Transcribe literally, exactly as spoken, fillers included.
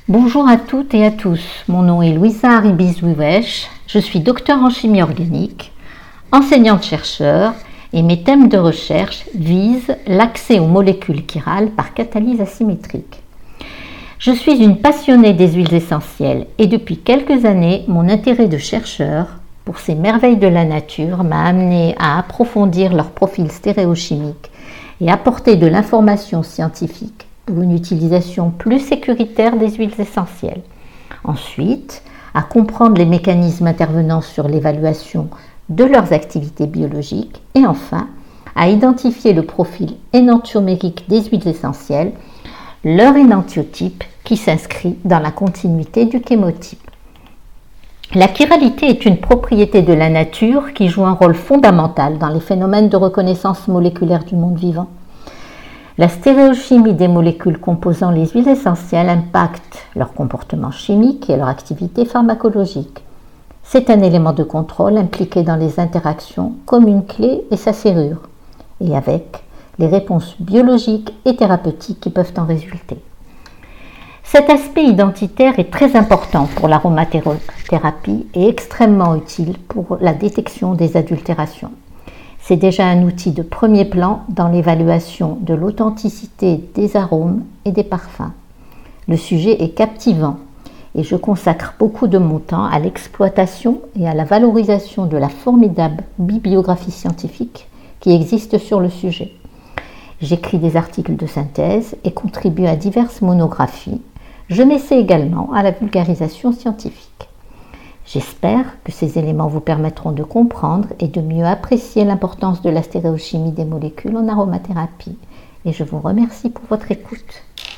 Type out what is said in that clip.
Bonjour à toutes et à tous, mon nom est Louisa Haribis-Wiwesh, je suis docteur en chimie organique, enseignante-chercheur et mes thèmes de recherche visent l'accès aux molécules chirales par catalyse asymétrique. Je suis une passionnée des huiles essentielles et depuis quelques années, mon intérêt de chercheur pour ces merveilles de la nature m'a amené à approfondir leur profil stéréochimique et apporter de l'information scientifique pour une utilisation plus sécuritaire des huiles essentielles. Ensuite, à comprendre les mécanismes intervenant sur l'évaluation de leurs activités biologiques et enfin, à identifier le profil énantiomérique des huiles essentielles, leur énantiotype qui s'inscrit dans la continuité du chémotype. La chiralité est une propriété de la nature qui joue un rôle fondamental dans les phénomènes de reconnaissance moléculaire du monde vivant. La stéréochimie des molécules composant les huiles essentielles impacte leur comportement chimique et leur activité pharmacologique. C'est un élément de contrôle impliqué dans les interactions comme une clé et sa serrure, et avec les réponses biologiques et thérapeutiques qui peuvent en résulter. Cet aspect identitaire est très important pour l'aromathérapie et extrêmement utile pour la détection des adultérations. C'est déjà un outil de premier plan dans l'évaluation de l'authenticité des arômes et des parfums. Le sujet est captivant et je consacre beaucoup de mon temps à l'exploitation et à la valorisation de la formidable bibliographie scientifique qui existe sur le sujet. J'écris des articles de synthèse et contribue à diverses monographies. Je m'essaie également à la vulgarisation scientifique. J'espère que ces éléments vous permettront de comprendre et de mieux apprécier l'importance de la stéréochimie des molécules en aromathérapie. Et je vous remercie pour votre écoute.